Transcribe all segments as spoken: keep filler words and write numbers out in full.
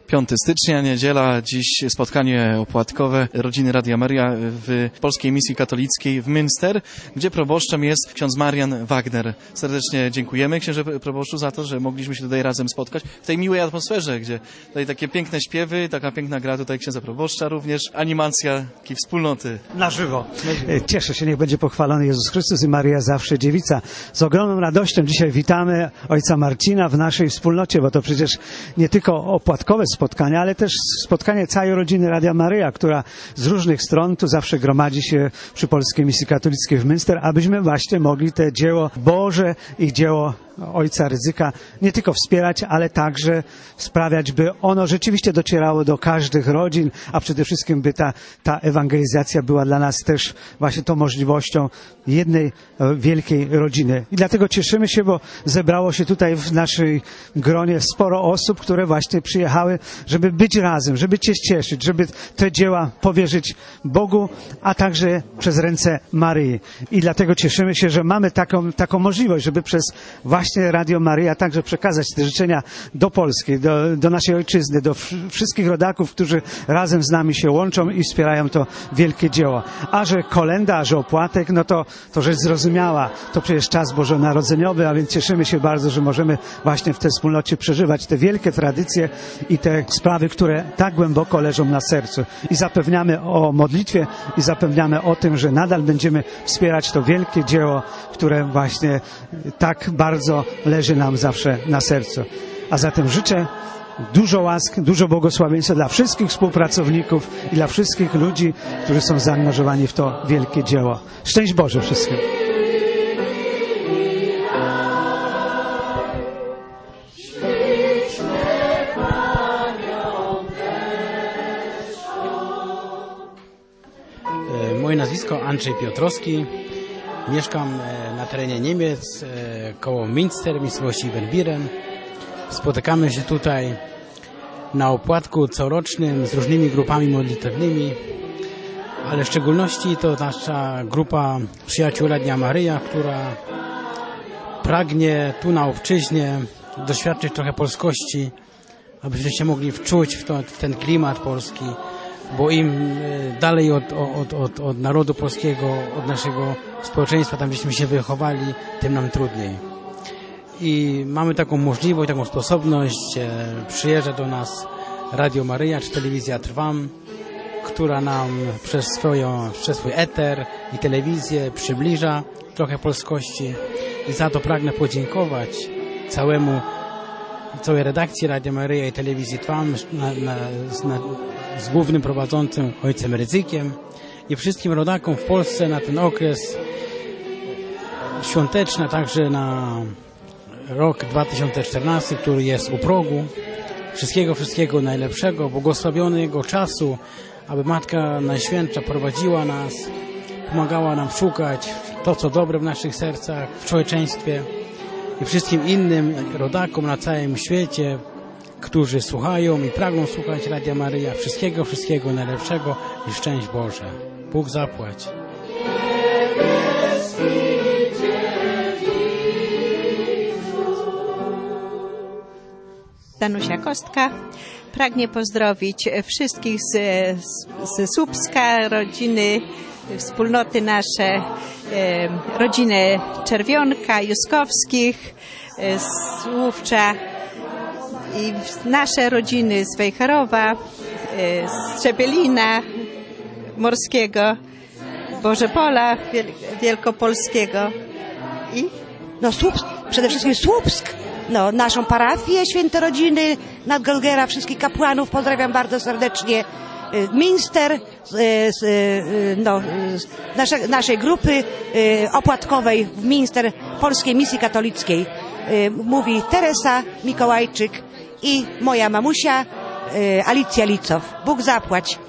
piątego stycznia, niedziela, dziś spotkanie opłatkowe Rodziny Radia Maryja w Polskiej Misji Katolickiej w Münster, gdzie proboszczem jest ksiądz Marian Wagner. Serdecznie dziękujemy księże proboszczu za to, że mogliśmy się tutaj razem spotkać w tej miłej atmosferze, gdzie tutaj takie piękne śpiewy, taka piękna gra tutaj księdza proboszcza również, animacja takiej wspólnoty. Na żywo. Cieszę się, niech będzie pochwalony Jezus Chrystus i Maryja zawsze dziewica. Z ogromną radością dzisiaj witamy ojca Marcina w naszej wspólnocie, bo to przecież nie tylko opłatkowe spotkania, ale też spotkanie całej rodziny Radia Maryja, która z różnych stron tu zawsze gromadzi się przy Polskiej Misji Katolickiej w Münster, abyśmy właśnie mogli te dzieło Boże i dzieło ojca Rydzyka nie tylko wspierać, ale także sprawiać, by ono rzeczywiście docierało do każdych rodzin, a przede wszystkim by ta, ta ewangelizacja była dla nas też właśnie tą możliwością jednej wielkiej rodziny. I dlatego cieszymy się, bo zebrało się tutaj w naszej gronie sporo osób, które właśnie przyjechały, żeby być razem, żeby się cieszyć, żeby te dzieła powierzyć Bogu, a także przez ręce Maryi. I dlatego cieszymy się, że mamy taką, taką możliwość, żeby przez właśnie Radio Maryja także przekazać te życzenia do Polski, do, do naszej ojczyzny, do wszystkich rodaków, którzy razem z nami się łączą i wspierają to wielkie dzieło. A że kolenda, a że opłatek, no to, to rzecz zrozumiała. To przecież czas bożonarodzeniowy, a więc cieszymy się bardzo, że możemy właśnie w tej wspólnocie przeżywać te wielkie tradycje i te sprawy, które tak głęboko leżą na sercu. I zapewniamy o modlitwie i zapewniamy o tym, że nadal będziemy wspierać to wielkie dzieło, które właśnie tak bardzo leży nam zawsze na sercu. A zatem życzę dużo łask, dużo błogosławieństwa dla wszystkich współpracowników i dla wszystkich ludzi, którzy są zaangażowani w to wielkie dzieło. Szczęść Boże wszystkim! Moje nazwisko Andrzej Piotrowski. Mieszkam na terenie Niemiec, koło Münster, miejscowości Verbieren. Spotykamy się tutaj na opłatku corocznym z różnymi grupami modlitewnymi, ale w szczególności to nasza grupa Przyjaciół Radia Maryja, która pragnie tu na obczyźnie doświadczyć trochę polskości, abyśmy się mogli wczuć w, to, w ten klimat polski, bo im dalej od, od, od, od narodu polskiego, od naszego społeczeństwa, tam gdzieśmy się wychowali, tym nam trudniej. I mamy taką możliwość, taką sposobność, e, przyjeżdża do nas Radio Maryja czy Telewizja Trwam, która nam przez, swoją, przez swój eter i telewizję przybliża trochę polskości. I za to pragnę podziękować całemu całej redakcji Radia Maryja i Telewizji Trwam na, na, na, z głównym prowadzącym ojcem Rydzykiem i wszystkim rodakom w Polsce na ten okres świąteczny, a także na rok dwa tysiące czternasty, który jest u progu. Wszystkiego, wszystkiego najlepszego, błogosławionego czasu, aby Matka Najświętsza prowadziła nas, pomagała nam szukać to, co dobre w naszych sercach, w człowieczeństwie i wszystkim innym rodakom na całym świecie, którzy słuchają i pragną słuchać Radia Maryja. Wszystkiego, wszystkiego najlepszego i szczęść Boże. Bóg zapłać. Danusia Kostka. Pragnie pozdrowić wszystkich z, z Słupska, rodziny, wspólnoty nasze, e, rodzinę Czerwionka, Juskowskich, e, Słupcza i nasze rodziny z Wejherowa, e, z Szczebelina Morskiego, Bożepola Wiel Wielkopolskiego i no Słupsk, przede wszystkim Słupsk. No, naszą parafię Święte Rodziny, Nadgolgera, wszystkich kapłanów pozdrawiam bardzo serdecznie. Münster, no, nasze, naszej grupy opłatkowej w Münster Polskiej Misji Katolickiej. Mówi Teresa Mikołajczyk i moja mamusia Alicja Licow. Bóg zapłać.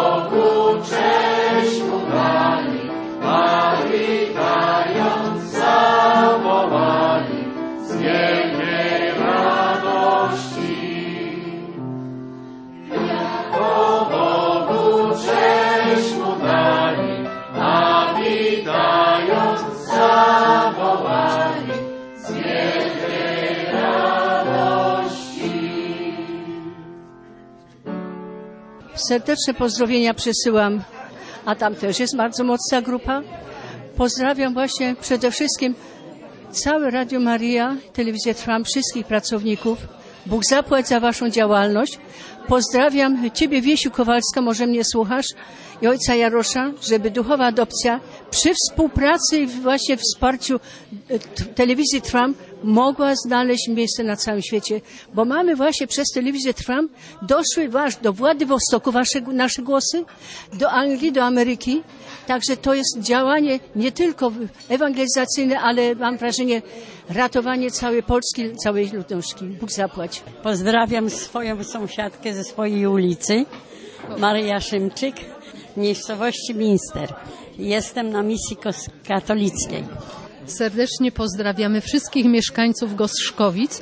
Cześć mu dali, a witając za Serdeczne pozdrowienia przesyłam, a tam też jest bardzo mocna grupa. Pozdrawiam właśnie przede wszystkim całe Radio Maria, Telewizję Trwam, wszystkich pracowników. Bóg zapłać za waszą działalność. Pozdrawiam Ciebie, Wiesiu Kowalska, może mnie słuchasz, i ojca Jarosza, żeby duchowa adopcja przy współpracy i właśnie wsparciu telewizji Trwam mogła znaleźć miejsce na całym świecie. Bo mamy właśnie przez telewizję Trwam doszły wasz, do Władywostoku wasze, nasze głosy, do Anglii, do Ameryki. Także to jest działanie nie tylko ewangelizacyjne, ale mam wrażenie ratowanie całej Polski, całej ludności. Bóg zapłać. Pozdrawiam swoją sąsiadkę ze swojej ulicy, Maryja Szymczyk, w miejscowości Minster. Jestem na misji katolickiej. Serdecznie pozdrawiamy wszystkich mieszkańców Gorzszkowic.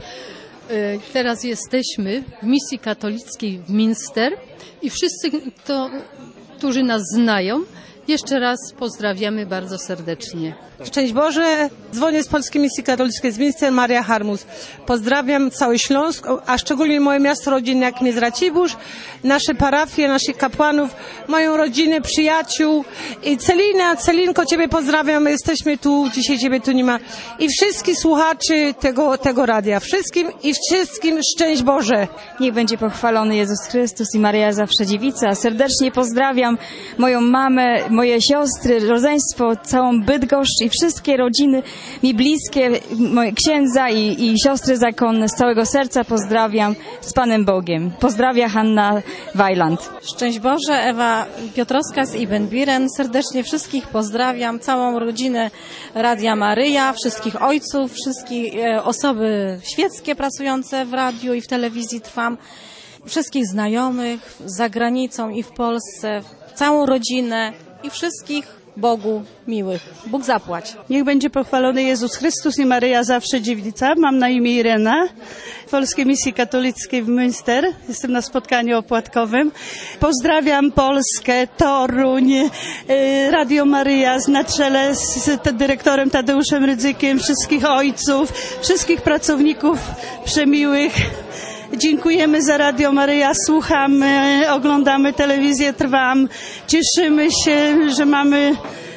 Teraz jesteśmy w misji katolickiej w Minster i wszyscy, to, którzy nas znają, jeszcze raz pozdrawiamy bardzo serdecznie. Szczęść Boże, dzwonię z Polskiej Misji Katolickiej z Minster, Maria Harmus. Pozdrawiam cały Śląsk, a szczególnie moje miasto rodzinne, jakim jest Racibórz, nasze parafie, naszych kapłanów, moją rodzinę, przyjaciół i Celina, Celinko, Ciebie pozdrawiam, jesteśmy tu, dzisiaj Ciebie tu nie ma. I wszystkich słuchaczy tego, tego radia, wszystkim i wszystkim szczęść Boże. Niech będzie pochwalony Jezus Chrystus i Maria Zawsze Dziewica. Serdecznie pozdrawiam moją mamę, moje siostry, rodzeństwo, całą Bydgoszcz i wszystkie rodziny mi bliskie, moje księdza i, i siostry zakonne. Z całego serca pozdrawiam z Panem Bogiem. Pozdrawia Hanna Wajland. Szczęść Boże, Ewa Piotrowska z Ibbenbiren. Serdecznie wszystkich pozdrawiam, całą rodzinę Radia Maryja, wszystkich ojców, wszystkie osoby świeckie pracujące w radiu i w telewizji Trwam, wszystkich znajomych za granicą i w Polsce, całą rodzinę i wszystkich Bogu miłych. Bóg zapłać. Niech będzie pochwalony Jezus Chrystus i Maryja Zawsze Dziewica. Mam na imię Irena, w Polskiej Misji Katolickiej w Münster. Jestem na spotkaniu opłatkowym. Pozdrawiam Polskę, Toruń, Radio Maryja na czele z dyrektorem Tadeuszem Rydzykiem, wszystkich ojców, wszystkich pracowników przemiłych. Dziękujemy za Radio Maryja, słuchamy, oglądamy telewizję Trwam, cieszymy się, że mamy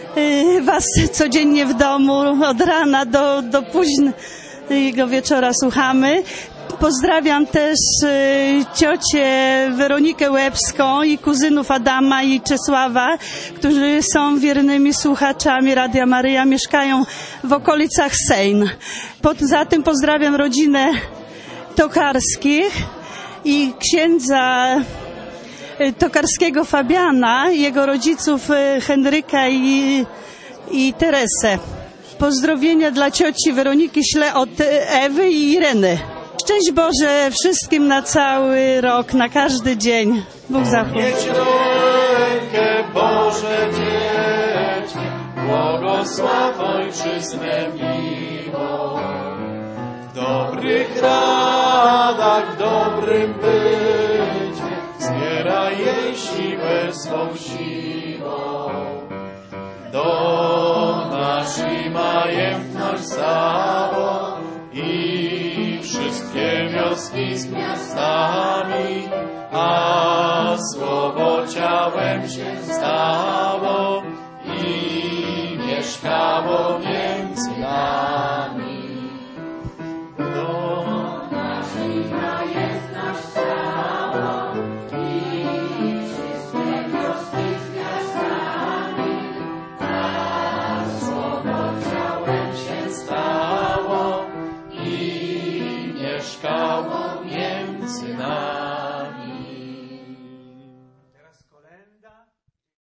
Was codziennie w domu, od rana do, do późnego wieczora słuchamy. Pozdrawiam też ciocię Weronikę Łebską i kuzynów Adama i Czesława, którzy są wiernymi słuchaczami Radia Maryja, mieszkają w okolicach Sejn. Poza tym pozdrawiam rodzinę Tokarskich i księdza Tokarskiego Fabiana, jego rodziców Henryka i, i Teresę. Pozdrowienia dla cioci Weroniki ślę od Ewy i Ireny. Szczęść Boże wszystkim na cały rok, na każdy dzień. Bóg zapłać. Mieć rękę Boże dzieci, błogosław Ojczyznę miłą. W dobrych radach, w dobrym bycie, wzbieraj jej siłę swą siłą. Dom nasz i majętność całą i wszystkie wioski z miastami, a słowo ciałem się stało i mieszkało między nami. Dom nasz i majętność całą i wszystkie wioski z miastami, a słowo ciałem się stało i mieszkało między nami.